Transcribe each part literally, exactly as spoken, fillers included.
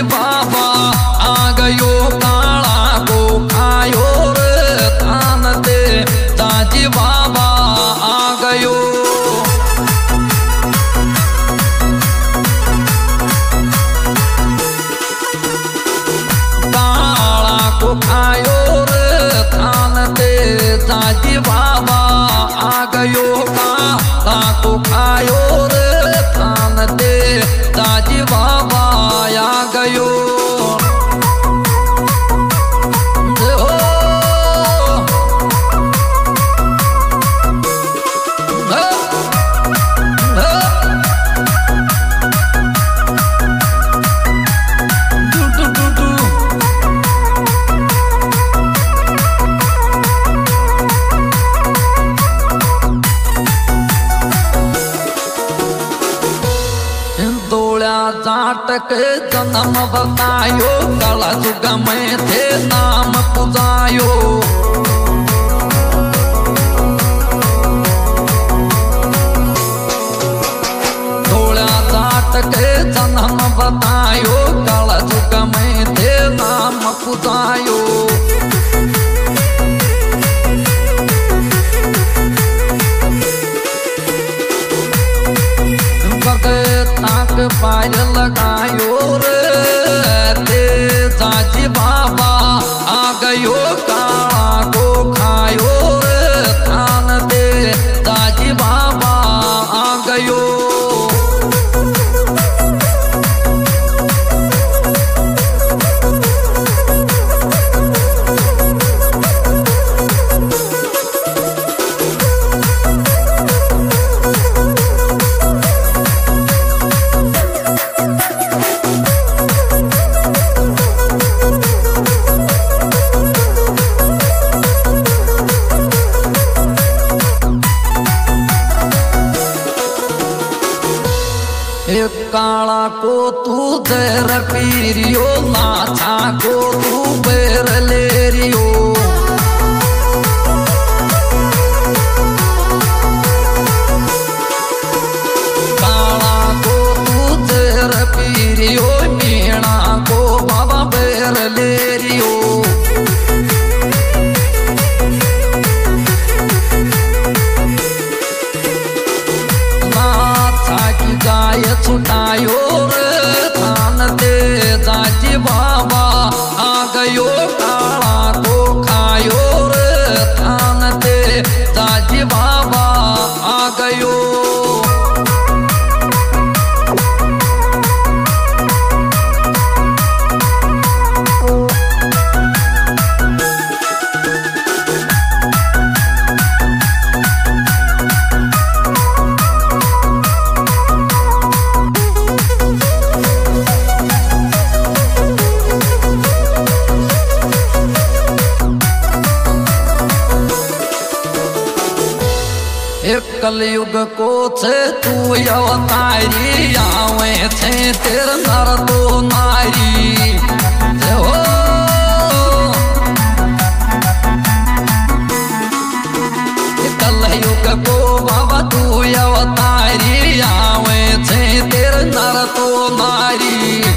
बाबा आ गयो काला को खायो रे थान दे ताजी बाबा आ गयो। काला को खायो रे थान दे ताजी बाबा आ गयो। काला को खायो रे थान दे ताजी बाबा आ गयो। जाटक जन्म बतायो काला जुग में थे नाम पुजायो। थोड़ा जाटक जन्म बतायो काला जुग में थे नाम पुजायो। ताक पार लगायो रे ते ताजी बाबा आ गयो। काला को खायो रे थान दे ताजी बाबा आ गयो। काला को तू देर पीरियो लाछा को तू बेर ले रियो। काला को तू देर पीरियो मीणा को बाबा बेर ले रियो। गाय छुटायो रे थान दे ताजी बाबा आ गयो। काला को खायो रे थान दे ताजी बाबा आ गयो। कलयुग को छे तू अवतारी आवे छे तेर नर तो नारी। हो कलयुग को बाबा तू अवतारी आवे छे तेर नर तो नारी।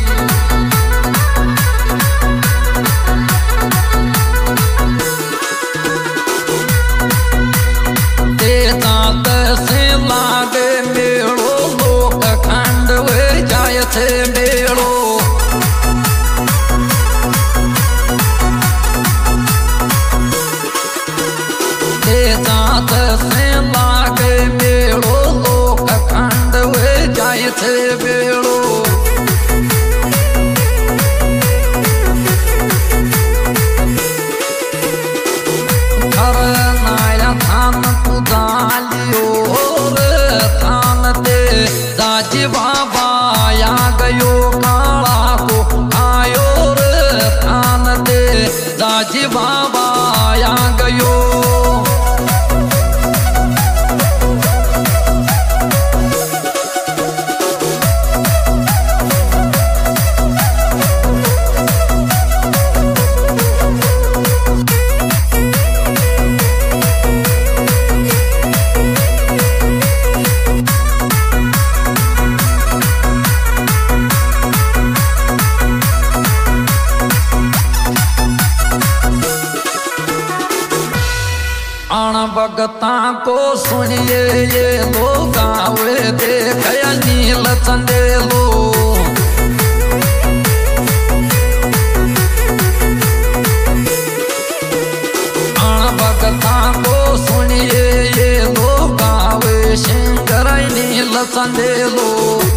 लागे मेड़ो लोक खंड वे जाय छे मेड़ो। भगता को सुनिए ये लोग गावे देख नील चंदेलो। भगता को सुनिए ये लोग गावे सिंगर नील चंदेलो।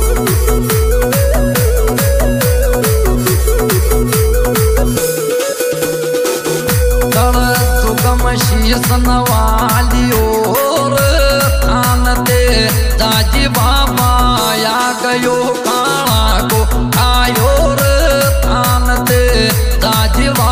शीसन वाली ओर थान दे दाजी बाबा या गयो काला को आयो रे थान दे दाजी बाबा।